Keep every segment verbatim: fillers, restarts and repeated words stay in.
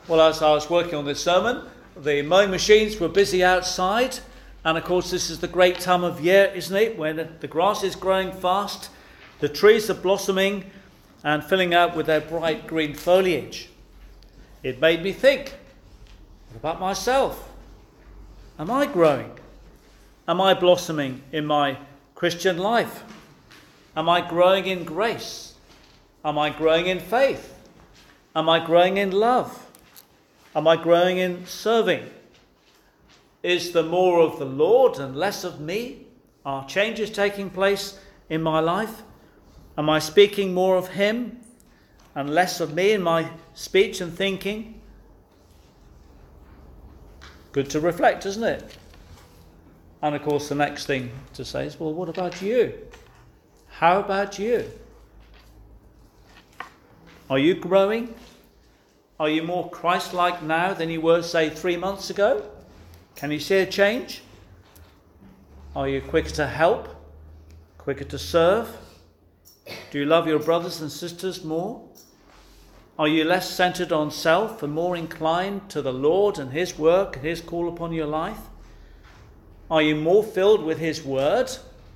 Well, as I was working on this sermon, the mowing machines were busy outside, and of course this is the great time of year, isn't it, when the grass is growing fast, the trees are blossoming and filling out with their bright green foliage. It made me think, what about myself? Am I growing? Am I blossoming in my Christian life? Am I growing in grace? Am I growing in faith? Am I growing in love? Am I growing in serving? Is there more of the Lord and less of me? Are changes taking place in my life? Am I speaking more of him and less of me in my speech and thinking? Good to reflect, isn't it? And of course the next thing to say is, well, what about you? How about you? Are you growing? Are you more Christ-like now than you were, say, three months ago? Can you see a change? Are you quicker to help? Quicker to serve? Do you love your brothers and sisters more? Are you less centered on self and more inclined to the Lord and his work and his call upon your life? Are you more filled with his word?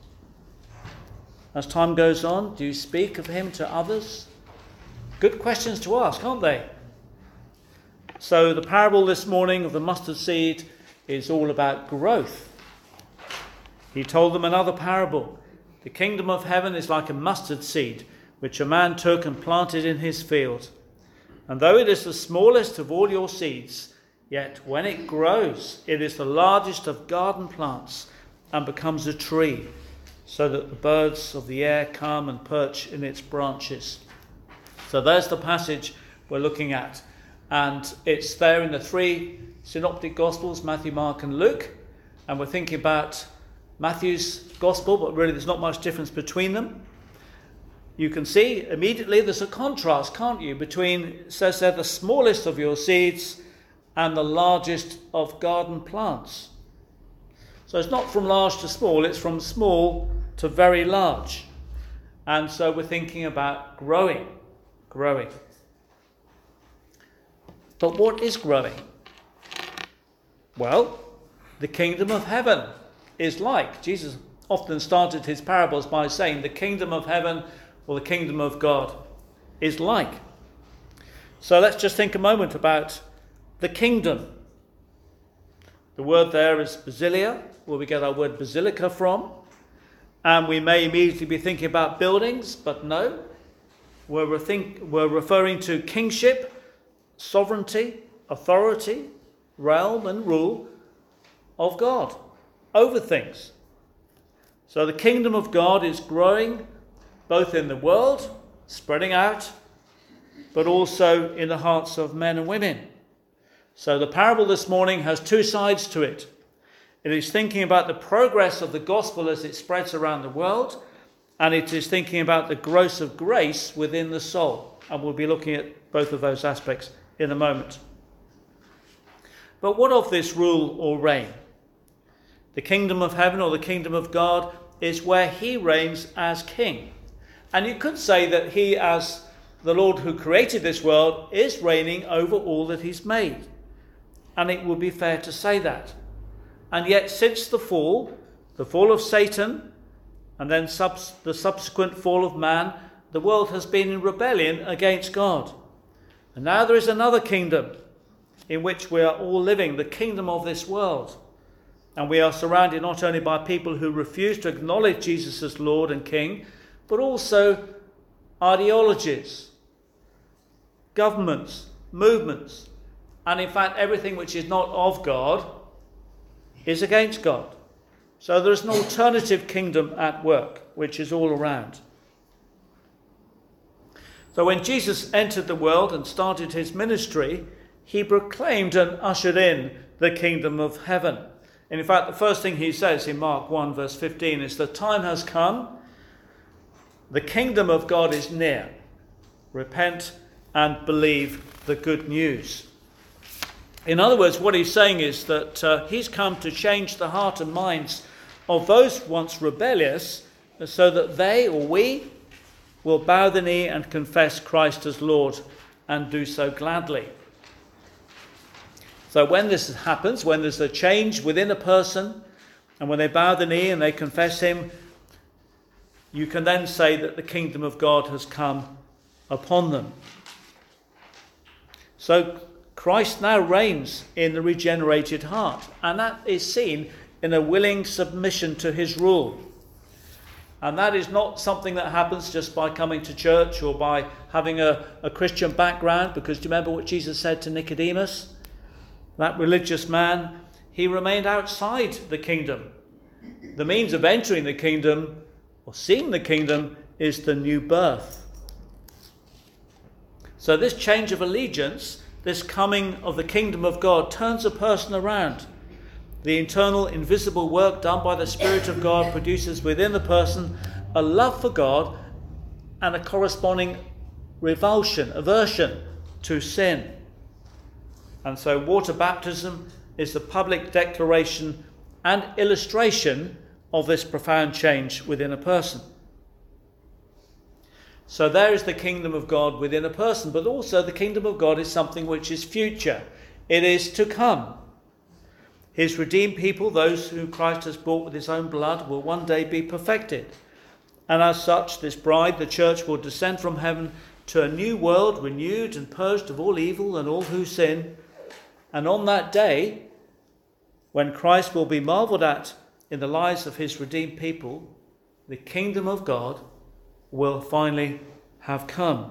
As time goes on, do you speak of him to others? Good questions to ask, aren't they? So the parable this morning of the mustard seed is all about growth. He told them another parable. The kingdom of heaven is like a mustard seed, which a man took and planted in his field. And though it is the smallest of all your seeds, yet when it grows, it is the largest of garden plants and becomes a tree, so that the birds of the air come and perch in its branches. So there's the passage we're looking at. And it's there in the three synoptic gospels, Matthew, Mark and Luke. And we're thinking about Matthew's gospel, but really there's not much difference between them. You can see immediately there's a contrast, can't you, between, it says there, the smallest of your seeds and the largest of garden plants. So it's not from large to small, it's from small to very large. And so we're thinking about growing, growing. But what is growing? Well, the kingdom of heaven is like. Jesus often started his parables by saying the kingdom of heaven or the kingdom of God is like. So let's just think a moment about the kingdom. The word there is basilia, where we get our word basilica from. And we may immediately be thinking about buildings, but no. We're, rethink, we're referring to kingship, sovereignty, authority, realm and rule of God over things. So the kingdom of God is growing both in the world, spreading out, but also in the hearts of men and women. So the parable this morning has two sides to it. It is thinking about the progress of the gospel as it spreads around the world, and it is thinking about the growth of grace within the soul. And we'll be looking at both of those aspects in a moment. But what of this rule or reign? The kingdom of heaven or the kingdom of God is where he reigns as king. And you could say that he, as the Lord who created this world, is reigning over all that he's made. And it would be fair to say that. And yet since the fall, the fall of Satan, and then subs- the subsequent fall of man, the world has been in rebellion against God. And now there is another kingdom in which we are all living, the kingdom of this world. And we are surrounded not only by people who refuse to acknowledge Jesus as Lord and King, but also ideologies, governments, movements, and in fact everything which is not of God is against God. So there is an alternative kingdom at work, which is all around. So when Jesus entered the world and started his ministry, he proclaimed and ushered in the kingdom of heaven. And in fact, the first thing he says in Mark one verse fifteen is, the time has come, the kingdom of God is near. Repent and believe the good news. In other words, what he's saying is that uh, he's come to change the heart and minds of those once rebellious, so that they or we will bow the knee and confess Christ as Lord and do so gladly. So when this happens, when there's a change within a person, and when they bow the knee and they confess him, you can then say that the kingdom of God has come upon them. So Christ now reigns in the regenerated heart, and that is seen in a willing submission to his rule. And that is not something that happens just by coming to church or by having a, a Christian background, because do you remember what Jesus said to Nicodemus? That religious man, he remained outside the kingdom. The means of entering the kingdom or seeing the kingdom is the new birth. So this change of allegiance, this coming of the kingdom of God, turns a person around. The internal invisible work done by the Spirit of God produces within the person a love for God and a corresponding revulsion, aversion to sin. And so water baptism is the public declaration and illustration of this profound change within a person. So there is the kingdom of God within a person, but also the kingdom of God is something which is future. It is to come. His redeemed people, those whom Christ has bought with his own blood, will one day be perfected. And as such, this bride, the church, will descend from heaven to a new world, renewed and purged of all evil and all who sin. And on that day, when Christ will be marvelled at in the lives of his redeemed people, the kingdom of God will finally have come.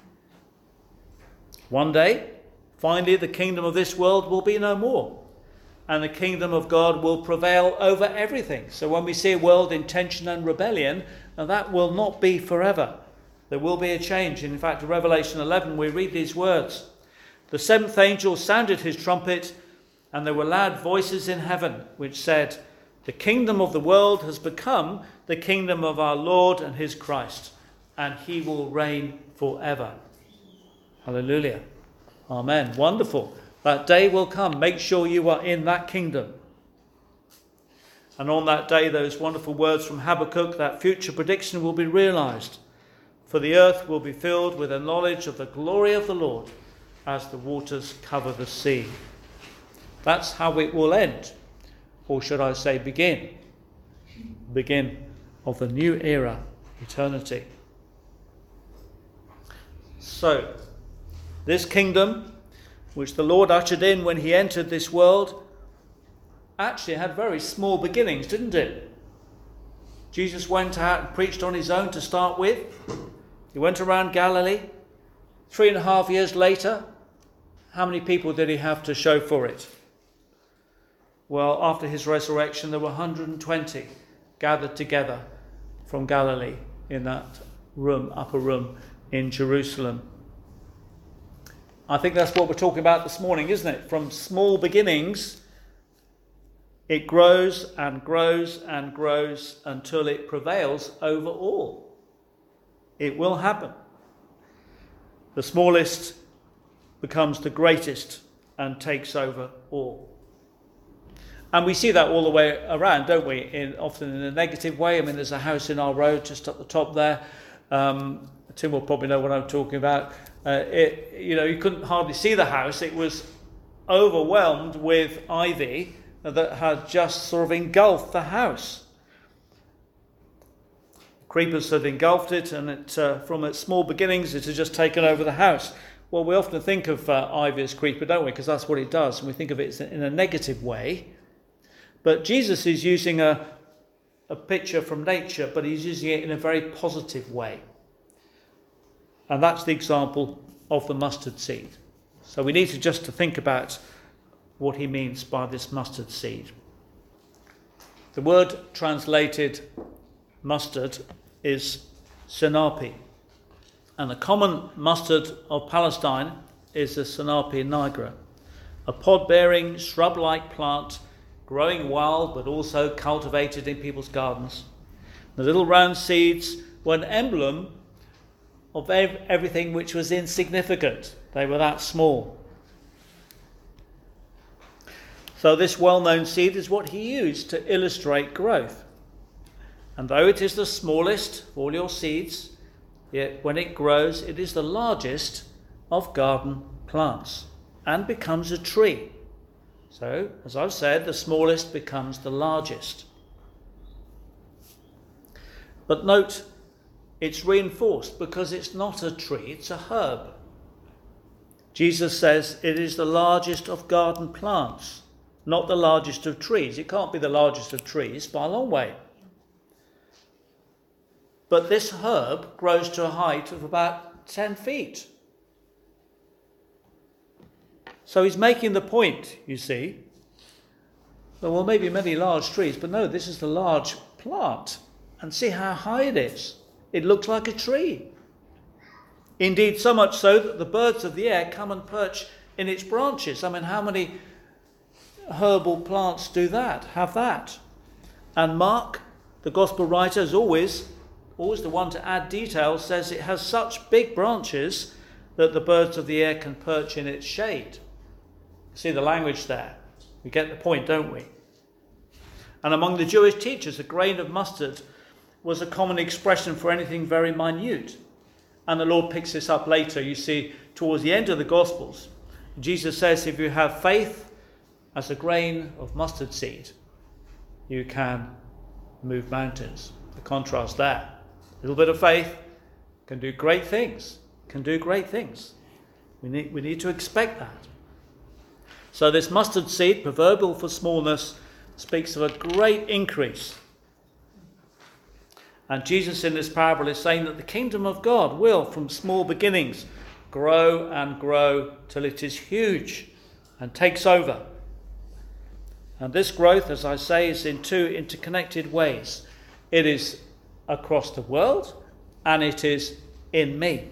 One day, finally, the kingdom of this world will be no more, and the kingdom of God will prevail over everything. So when we see a world in tension and rebellion, now that will not be forever. There will be a change. In fact, in Revelation eleven, we read these words. The seventh angel sounded his trumpet, and there were loud voices in heaven which said, the kingdom of the world has become the kingdom of our Lord and his Christ, and he will reign forever. Hallelujah. Amen. Wonderful. That day will come. Make sure you are in that kingdom. And on that day, those wonderful words from Habakkuk, that future prediction will be realized. For the earth will be filled with a knowledge of the glory of the Lord as the waters cover the sea. That's how it will end. Or should I say begin? Begin of the new era, eternity. So, this kingdom, which the Lord ushered in when he entered this world, actually had very small beginnings, didn't it? Jesus went out and preached on his own to start with. He went around Galilee. Three and a half years later, how many people did he have to show for it? Well, after his resurrection, there were one hundred twenty gathered together from Galilee in that room, upper room in Jerusalem. I think that's what we're talking about this morning, isn't it? From small beginnings, it grows and grows and grows until it prevails over all. It will happen. The smallest becomes the greatest and takes over all. And we see that all the way around, don't we? In, often in a negative way. I mean, there's a house in our road just up the top there. Um, Tim will probably know what I'm talking about. Uh, it, you know, you couldn't hardly see the house. It was overwhelmed with ivy that had just sort of engulfed the house. Creepers had engulfed it, and it, uh, from its small beginnings, it had just taken over the house. Well, we often think of uh, ivy as creeper, don't we? Because that's what it does, and we think of it in a negative way. But Jesus is using a, a picture from nature, but he's using it in a very positive way. And that's the example of the mustard seed. So we need to just to think about what he means by this mustard seed. The word translated mustard is sinapi. And the common mustard of Palestine is the Sinapi nigra, a pod-bearing shrub-like plant growing wild but also cultivated in people's gardens. The little round seeds were an emblem of ev- everything which was insignificant. They were that small. So this well-known seed is what he used to illustrate growth. And though it is the smallest of all your seeds, yet when it grows, it is the largest of garden plants and becomes a tree. So, as I've said, the smallest becomes the largest. But note, it's reinforced because it's not a tree, it's a herb. Jesus says it is the largest of garden plants, not the largest of trees. It can't be the largest of trees by a long way. But this herb grows to a height of about ten feet. So he's making the point, you see. There will maybe many large trees, but no, this is the large plant. And see how high it is. It looks like a tree. Indeed, so much so that the birds of the air come and perch in its branches. I mean, how many herbal plants do that, have that? And Mark, the gospel writer, is always, always the one to add details, says it has such big branches that the birds of the air can perch in its shade. See the language there. We get the point, don't we? And among the Jewish teachers, a grain of mustard was a common expression for anything very minute. And the Lord picks this up later, you see, towards the end of the Gospels. Jesus says, if you have faith as a grain of mustard seed, you can move mountains. The contrast there. A little bit of faith can do great things. Can do great things. We need, we need to expect that. So this mustard seed, proverbial for smallness, speaks of a great increase. And Jesus in this parable is saying that the kingdom of God will, from small beginnings, grow and grow till it is huge and takes over. And this growth, as I say, is in two interconnected ways. It is across the world and it is in me.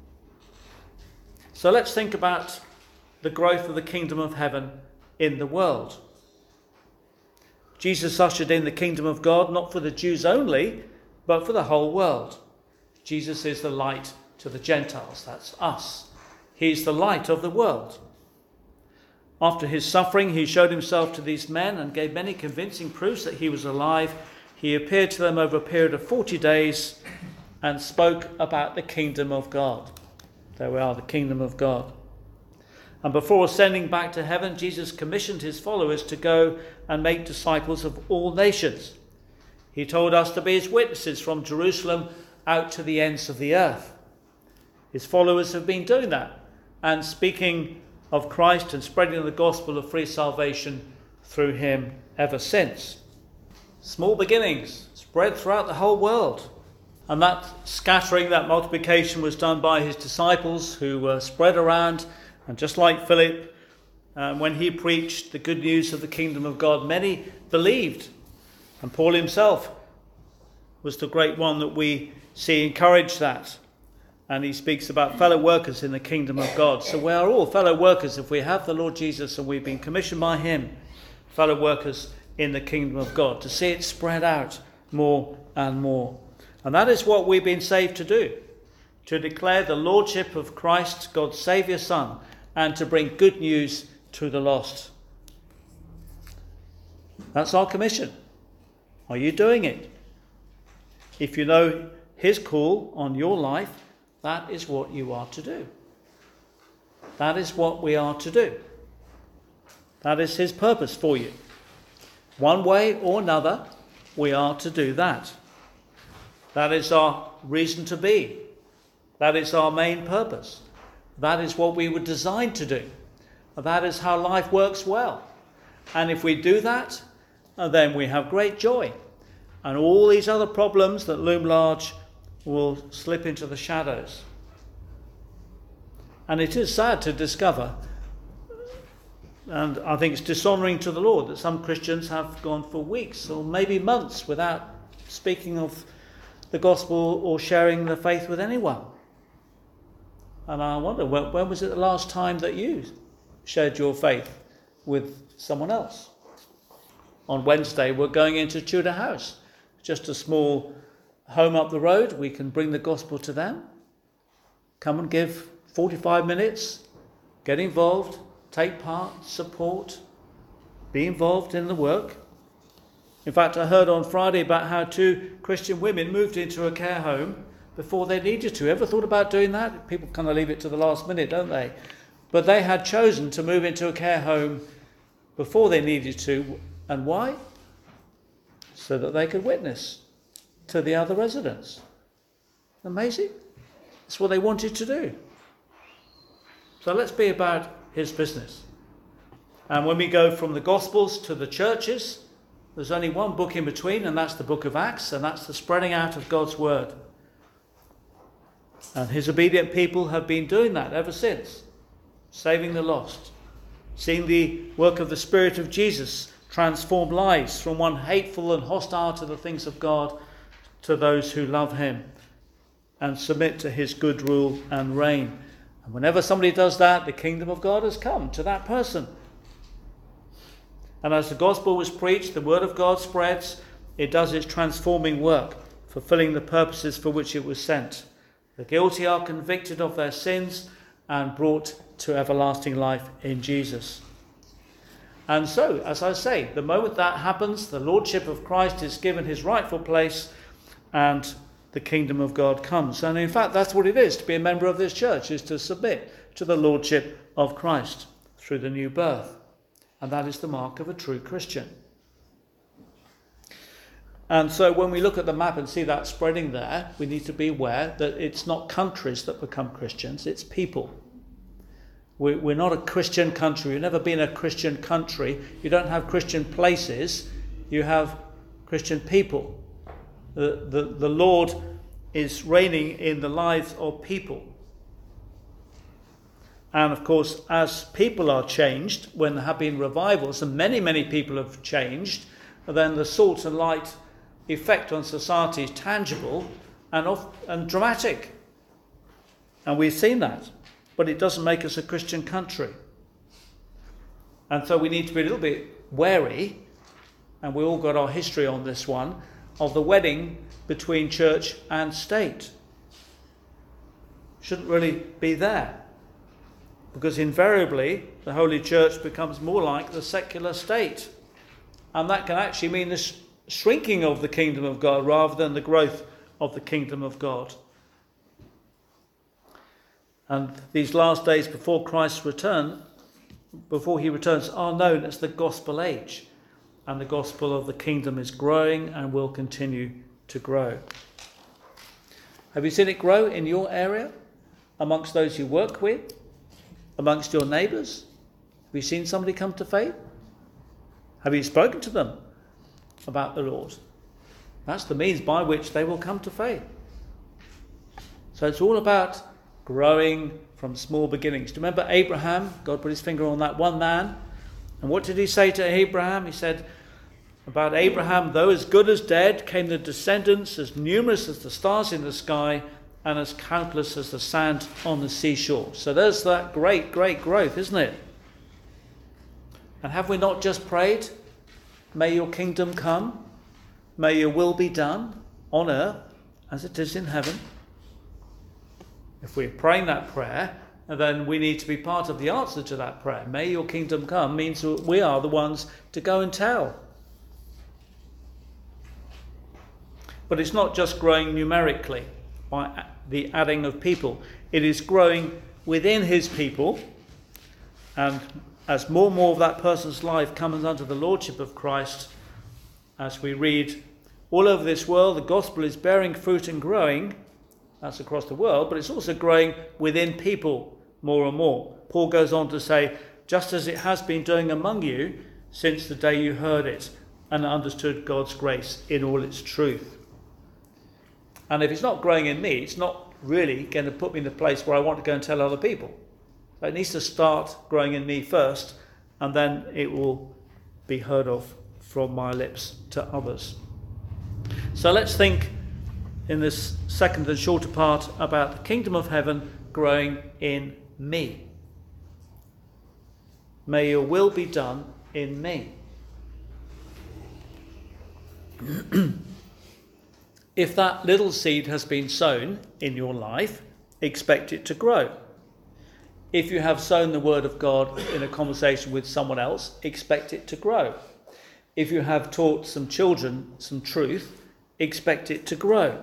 So let's think about the growth of the kingdom of heaven in the world. Jesus ushered in the kingdom of God not for the Jews only, but for the whole world. Jesus is the light to the Gentiles. That's us. He's the light of the world. After his suffering, he showed himself to these men and gave many convincing proofs that he was alive. He appeared to them over a period of forty days and spoke about the kingdom of God. There we are, the kingdom of God. And before ascending back to heaven, Jesus commissioned his followers to go and make disciples of all nations. He told us to be his witnesses from Jerusalem out to the ends of the earth. His followers have been doing that and speaking of Christ and spreading the gospel of free salvation through him ever since. Small beginnings spread throughout the whole world. And that scattering, that multiplication was done by his disciples who were spread around. And just like Philip, um, when he preached the good news of the kingdom of God, many believed. And Paul himself was the great one that we see encourage that. And he speaks about fellow workers in the kingdom of God. So we are all fellow workers if we have the Lord Jesus and we've been commissioned by him, fellow workers in the kingdom of God, to see it spread out more and more. And that is what we've been saved to do, to declare the lordship of Christ, God's Saviour Son, and to bring good news to the lost. That's our commission. Are you doing it? If you know his call on your life, that is what you are to do. That is what we are to do. That is his purpose for you. One way or another, we are to do that. That is our reason to be. That is our main purpose. That is what we were designed to do. That is how life works well. And if we do that, then we have great joy. And all these other problems that loom large will slip into the shadows. And it is sad to discover, and I think it's dishonouring to the Lord, that some Christians have gone for weeks or maybe months without speaking of the gospel or sharing the faith with anyone. And I wonder, when, when was it the last time that you shared your faith with someone else? On Wednesday, we're going into Tudor House, just a small home up the road. We can bring the gospel to them. Come and give forty-five minutes, get involved, take part, support, be involved in the work. In fact, I heard on Friday about how two Christian women moved into a care home before they needed to. Ever thought about doing that? People kind of leave it to the last minute, don't they? But they had chosen to move into a care home before they needed to. And why? So that they could witness to the other residents. Amazing. That's what they wanted to do. So let's be about his business. And when we go from the Gospels to the churches, there's only one book in between, and that's the book of Acts, and that's the spreading out of God's word. And his obedient people have been doing that ever since, saving the lost, seeing the work of the Spirit of Jesus transform lives from one hateful and hostile to the things of God to those who love him and submit to his good rule and reign. And whenever somebody does that, the kingdom of God has come to that person. And as the gospel was preached, the word of God spreads, it does its transforming work, fulfilling the purposes for which it was sent. The guilty are convicted of their sins and brought to everlasting life in Jesus. And so, as I say, the moment that happens, the lordship of Christ is given his rightful place and the kingdom of God comes. And in fact, that's what it is to be a member of this church, is to submit to the lordship of Christ through the new birth. And that is the mark of a true Christian. And so when we look at the map and see that spreading there, we need to be aware that it's not countries that become Christians, it's people. We're not a Christian country. You've never been a Christian country. You don't have Christian places. You have Christian people. The, the, the Lord is reigning in the lives of people. And of course, as people are changed, when there have been revivals, and many, many people have changed, then the salt and light effect on society is tangible and, off, and dramatic. And we've seen that. But it doesn't make us a Christian country. And so we need to be a little bit wary, and we all got our history on this one, of the wedding between church and state. Shouldn't really be there. Because invariably, the Holy Church becomes more like the secular state. And that can actually mean the sh- shrinking of the kingdom of God rather than the growth of the kingdom of God. And these last days before Christ's return, before he returns, are known as the gospel age. And the gospel of the kingdom is growing and will continue to grow. Have you seen it grow in your area, amongst those you work with, amongst your neighbours? Have you seen somebody come to faith? Have you spoken to them about the Lord? That's the means by which they will come to faith. So it's all about growing from small beginnings. Do you remember Abraham? God put his finger on that one man. And what did he say to Abraham? He said about Abraham, though as good as dead, came the descendants as numerous as the stars in the sky and as countless as the sand on the seashore. So there's that great, great growth, isn't it? And have we not just prayed, may your kingdom come, may your will be done on earth as it is in heaven? If we're praying that prayer, then we need to be part of the answer to that prayer. May your kingdom come means that we are the ones to go and tell. But it's not just growing numerically by the adding of people. It is growing within his people. And as more and more of that person's life comes under the lordship of Christ, as we read all over this world, the gospel is bearing fruit and growing. That's across the world, but it's also growing within people more and more. Paul goes on to say, just as it has been doing among you since the day you heard it and understood God's grace in all its truth. And if it's not growing in me, it's not really going to put me in a place where I want to go and tell other people. So it needs to start growing in me first, and then it will be heard of from my lips to others. So let's think in this second and shorter part about the kingdom of heaven growing in me. May your will be done in me. If that little seed has been sown in your life, expect it to grow. If you have sown the word of God in a conversation with someone else, expect it to grow. If you have taught some children some truth, expect it to grow.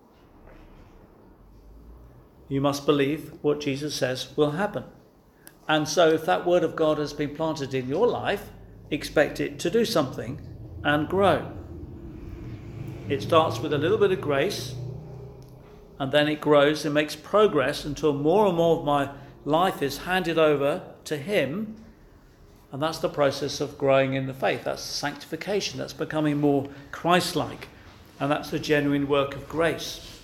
You must believe what Jesus says will happen. And so if that word of God has been planted in your life, expect it to do something and grow. It starts with a little bit of grace, and then it grows and makes progress until more and more of my life is handed over to him. And that's the process of growing in the faith. That's sanctification. That's becoming more Christ-like. And that's the genuine work of grace.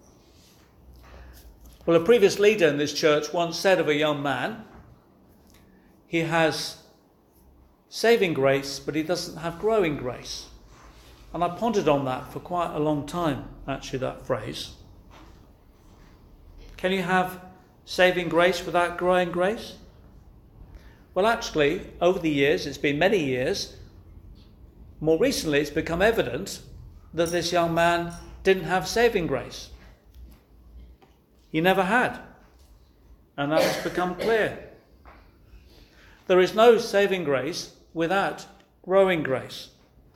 Well, a previous leader in this church once said of a young man, he has saving grace, but he doesn't have growing grace. And I pondered on that for quite a long time, actually, that phrase. Can you have saving grace without growing grace? Well, actually, over the years, it's been many years, more recently it's become evident that this young man didn't have saving grace. He never had. And that has become clear. There is no saving grace without growing grace.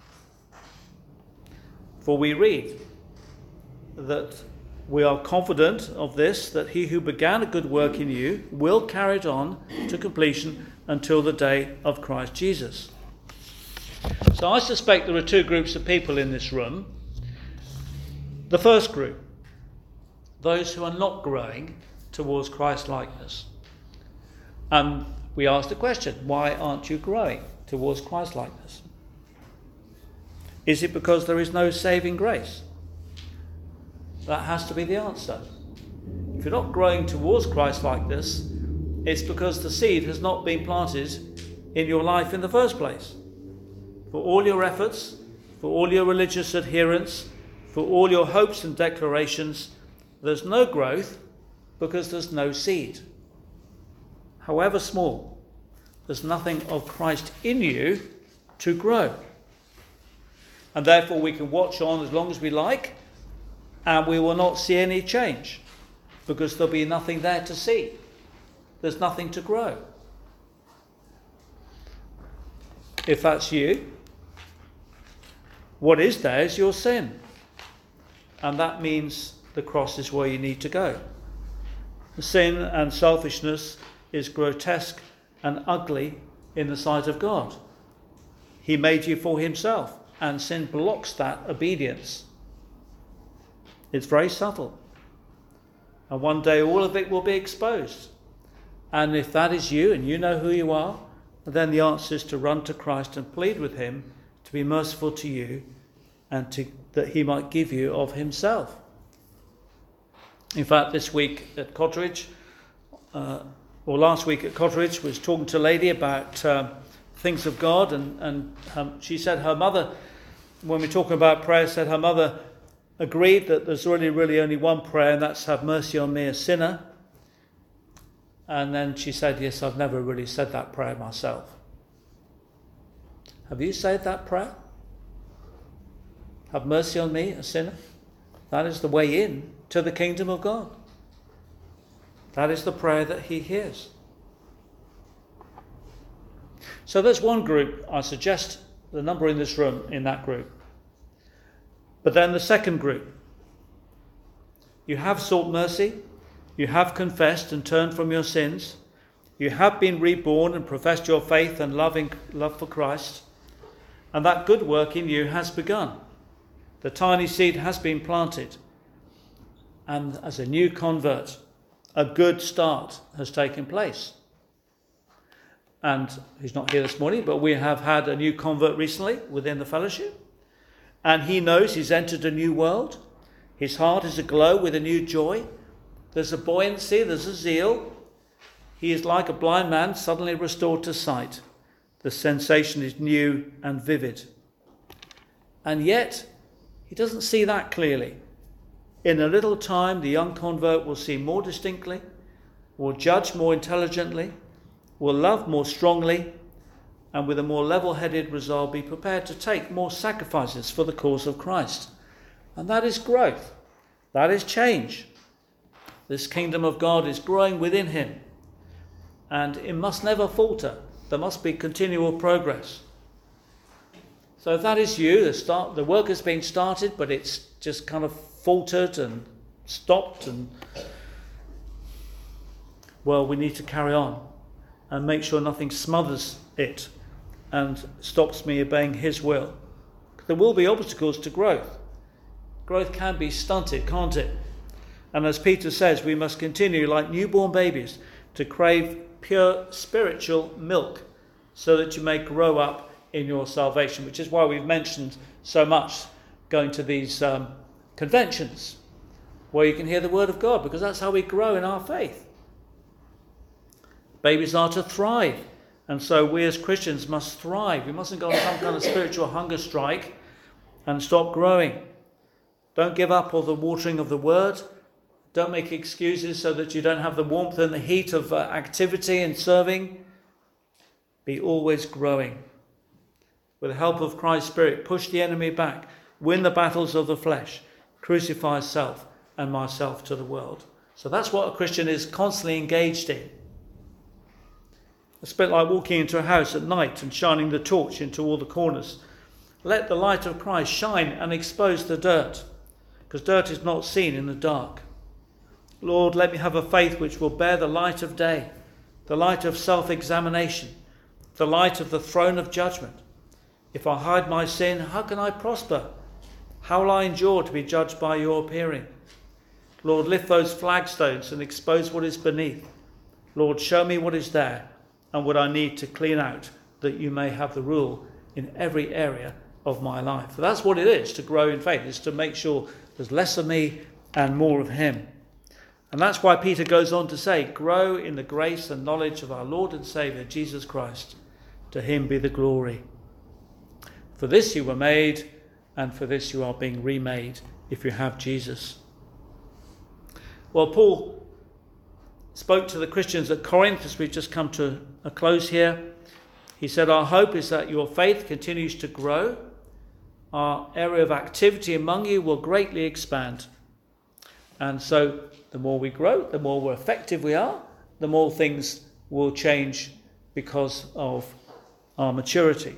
For we read that we are confident of this, that he who began a good work in you will carry it on to completion until the day of Christ Jesus. So I suspect there are two groups of people in this room. The first group, those who are not growing towards Christ-likeness. And we ask the question, why aren't you growing towards Christ-likeness? Is it because there is no saving grace? That has to be the answer. If you're not growing towards Christ-likeness, it's because the seed has not been planted in your life in the first place. For all your efforts, for all your religious adherence, for all your hopes and declarations, there's no growth because there's no seed. However small, there's nothing of Christ in you to grow. And therefore we can watch on as long as we like, and we will not see any change because there'll be nothing there to see. There's nothing to grow. If that's you, what is there is your sin. And that means the cross is where you need to go. Sin and selfishness is grotesque and ugly in the sight of God. He made you for himself, and sin blocks that obedience. It's very subtle. And one day all of it will be exposed. And if that is you and you know who you are, then the answer is to run to Christ and plead with him to be merciful to you and to, that he might give you of himself. In fact, this week at Cotteridge, uh, or last week at Cotteridge, was talking to a lady about uh, things of God, and, and um, she said her mother, when we're talking about prayer, said her mother agreed that there's really, really only one prayer, and that's have mercy on me, a sinner. And then she said, yes, I've never really said that prayer myself. Have you said that prayer? Have mercy on me, a sinner? That is the way in to the kingdom of God. That is the prayer that he hears. So there's one group. I suggest the number in this room in that group. But then the second group. You have sought mercy. You have confessed and turned from your sins. You have been reborn and professed your faith and loving love for Christ. And that good work in you has begun. The tiny seed has been planted. And as a new convert, a good start has taken place. And he's not here this morning, but we have had a new convert recently within the fellowship. And he knows he's entered a new world. His heart is aglow with a new joy. There's a buoyancy, there's a zeal. He is like a blind man suddenly restored to sight. The sensation is new and vivid. And yet, he doesn't see that clearly. In a little time, the young convert will see more distinctly, will judge more intelligently, will love more strongly, and with a more level-headed resolve be prepared to take more sacrifices for the cause of Christ. And that is growth. That is change. This kingdom of God is growing within him. And it must never falter. There must be continual progress. So if that is you, the, start, the work has been started, but it's just kind of faltered and stopped, and well, we need to carry on and make sure nothing smothers it. and stops me obeying his will. There will be obstacles to growth. Growth can be stunted, can't it? And as Peter says, we must continue like newborn babies to crave pure spiritual milk so that you may grow up in your salvation, which is why we've mentioned so much going to these um, conventions where you can hear the word of God, because that's how we grow in our faith. Babies are to thrive, and so we as Christians must thrive. We mustn't go on some kind of spiritual hunger strike and stop growing. Don't give up on the watering of the word. Don't make excuses so that you don't have the warmth and the heat of uh, activity and serving. Be always growing. With the help of Christ's Spirit, push the enemy back. Win the battles of the flesh. Crucify self and myself to the world. So that's what a Christian is constantly engaged in. It's a bit like walking into a house at night and shining the torch into all the corners. Let the light of Christ shine and expose the dirt, because dirt is not seen in the dark. Lord, let me have a faith which will bear the light of day, the light of self-examination, the light of the throne of judgment. If I hide my sin, how can I prosper? How will I endure to be judged by your appearing? Lord, lift those flagstones and expose what is beneath. Lord, show me what is there and what I need to clean out, that you may have the rule in every area of my life. So that's what it is to grow in faith, is to make sure there's less of me and more of him. And that's why Peter goes on to say, grow in the grace and knowledge of our Lord and Saviour, Jesus Christ. To him be the glory. For this you were made, and for this you are being remade, if you have Jesus. Well, Paul spoke to the Christians at Corinth, as we've just come to a close here. He said, our hope is that your faith continues to grow. Our area of activity among you will greatly expand. And so the more we grow, the more effective we are, the more things will change because of our maturity.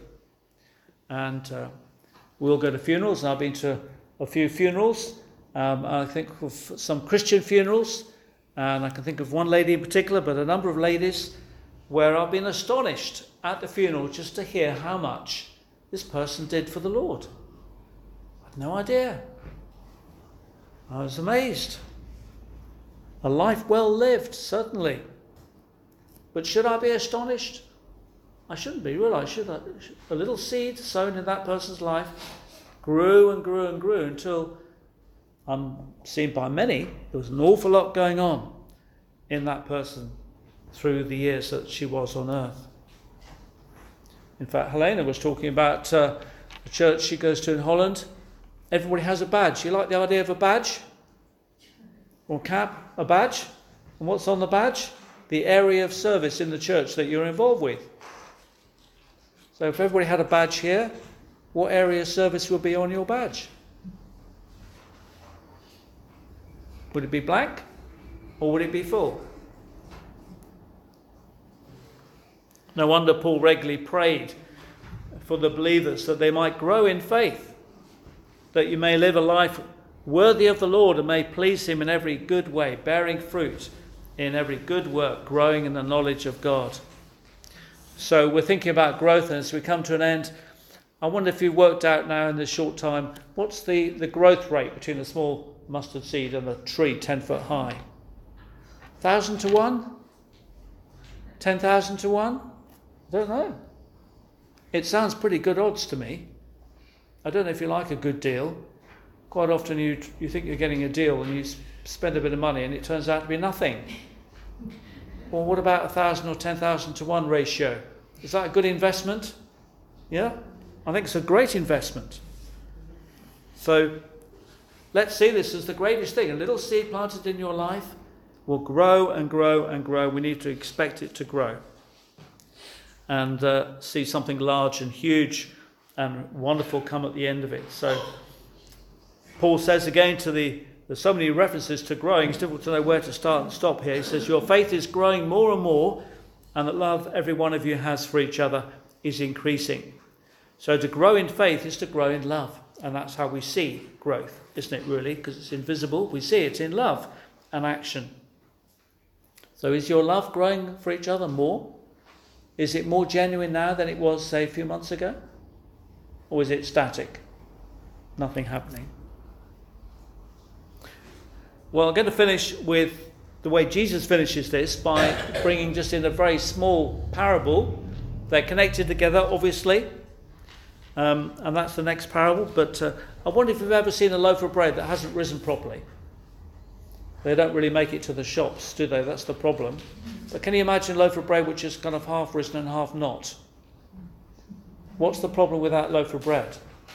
And uh, we'll go to funerals, and I've been to a few funerals. Um, I think of some Christian funerals, and I can think of one lady in particular, but a number of ladies, where I've been astonished at the funeral just to hear how much this person did for the Lord. I had no idea. I was amazed. A life well lived, certainly. But should I be astonished? I shouldn't be, will I? Should I? A little seed sown in that person's life grew and grew and grew until I'm seen by many there was an awful lot going on in that person through the years that she was on earth. In fact, Helena was talking about uh, the church she goes to in Holland. Everybody has a badge. You like the idea of a badge? Or cap, a badge? And what's on the badge? The area of service in the church that you're involved with. So if everybody had a badge here, what area of service would be on your badge? Would it be blank? Or would it be full? No wonder Paul regularly prayed for the believers that they might grow in faith, that you may live a life worthy of the Lord and may please him in every good way, bearing fruit in every good work, growing in the knowledge of God. So we're thinking about growth, and as we come to an end, I wonder if you've worked out now in this short time, what's the, the growth rate between a small mustard seed and a tree ten foot high? Thousand to one? Ten thousand to one? I don't know. It sounds pretty good odds to me. I don't know if you like a good deal. Quite often you you think you're getting a deal and you spend a bit of money and it turns out to be nothing. Well, what about a thousand or ten thousand to one ratio? Is that a good investment? Yeah? I think it's a great investment. So let's see this as the greatest thing. A little seed planted in your life will grow and grow and grow. We need to expect it to grow and uh, see something large and huge and wonderful come at the end of it. So Paul says again to the, there's so many references to growing, it's difficult to know where to start and stop here. He says, your faith is growing more and more, and the love every one of you has for each other is increasing. So to grow in faith is to grow in love, and that's how we see growth, isn't it really? Because it's invisible, we see it in love and action. So is your love growing for each other more? Is it more genuine now than it was, say, a few months ago? Or is it static? Nothing happening. Well, I'm going to finish with the way Jesus finishes this by bringing just in a very small parable. They're connected together, obviously. Um, and that's the next parable. But uh, I wonder if you've ever seen a loaf of bread that hasn't risen properly. They don't really make it to the shops, do they? That's the problem. But can you imagine a loaf of bread which is kind of half risen and half not? What's the problem with that loaf of bread?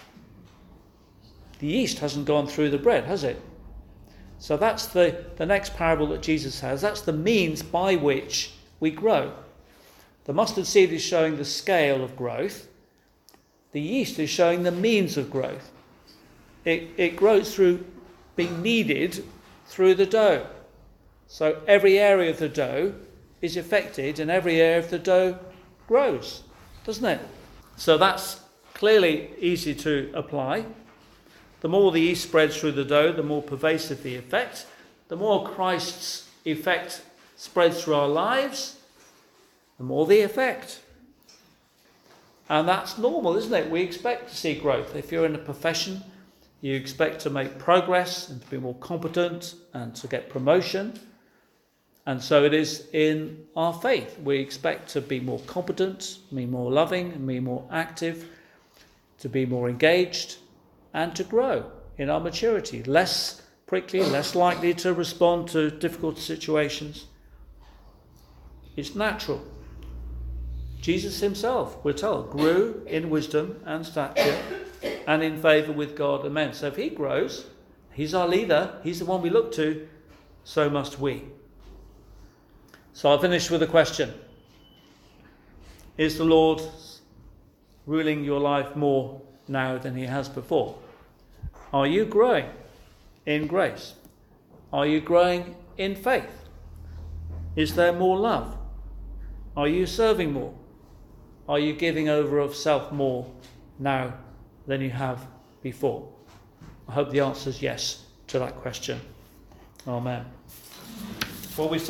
The yeast hasn't gone through the bread, has it? So that's the, the next parable that Jesus has. That's the means by which we grow. The mustard seed is showing the scale of growth. The yeast is showing the means of growth. It, it grows through being kneaded through the dough. So every area of the dough is affected and every area of the dough grows, doesn't it? So that's clearly easy to apply. The more the yeast spreads through the dough, the more pervasive the effect. The more Christ's effect spreads through our lives, the more the effect. And that's normal, isn't it? We expect to see growth. If you're in a profession, you expect to make progress and to be more competent and to get promotion. And so it is in our faith. We expect to be more competent, be more loving, be more active, to be more engaged, and to grow in our maturity. Less prickly, less likely to respond to difficult situations. It's natural. Jesus himself, we're told, grew in wisdom and stature and in favour with God and men. So if he grows, he's our leader, he's the one we look to, so must we. So I'll finish with a question. Is the Lord ruling your life more now than he has before? Are you growing in grace? Are you growing in faith? Is there more love? Are you serving more? Are you giving over of self more now than you have before? I hope the answer is yes to that question. Amen. Well, we